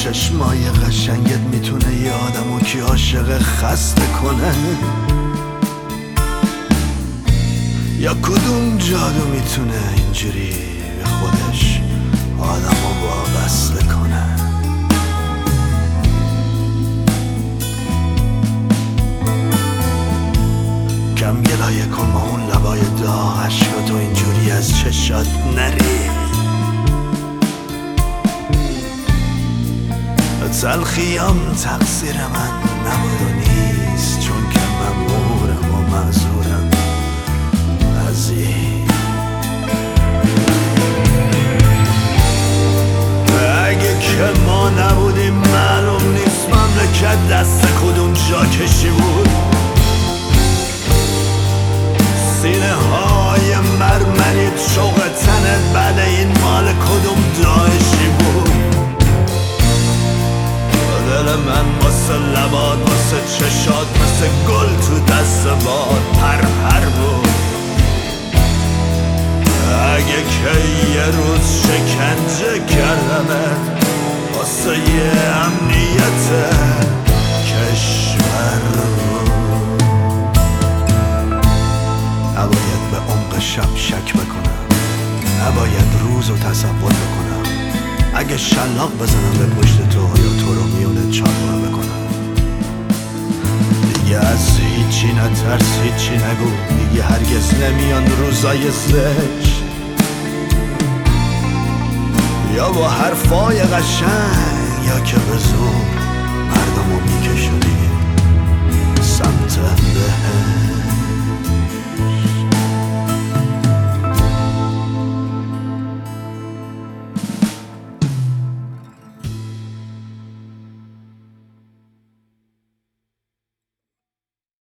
چشمای قشنگت میتونه یه آدمو که عاشق خسته کنه؟ یا کدوم جادو میتونه اینجوری به خودش آدمو وابسته کنه؟ کم گلایه کن با اون لبای داغ، عشق تو اینجوری از چشات نری. تلخیام تقصیر من نبود و نیست، چون که مأمورم و معذورم عزیز. اگه که ما نبودیم معلوم نیست مملکت دست کدوم جا کشی بود. سینه های مرمری شوق تنت بعد این مال کدوم داعشی بود. دل من واسه لبات واسه چشات مثل گل تو دست باد پر بود. اگه که یه روز شکنجه کردمت واسه یه امنیت کشور بود. نباید به عمق شب شک بکنم، نباید روز رو تصور بکنم. اگه شلاق بزنم به پشت تو یا تو رو میونه چاقو بکنم. دیگه از هیچی نترس، هیچی نگو، دیگه هرگز نمیان روزای زشت یا با حرفای قشنگ یا که به زور مردمو میکشونی.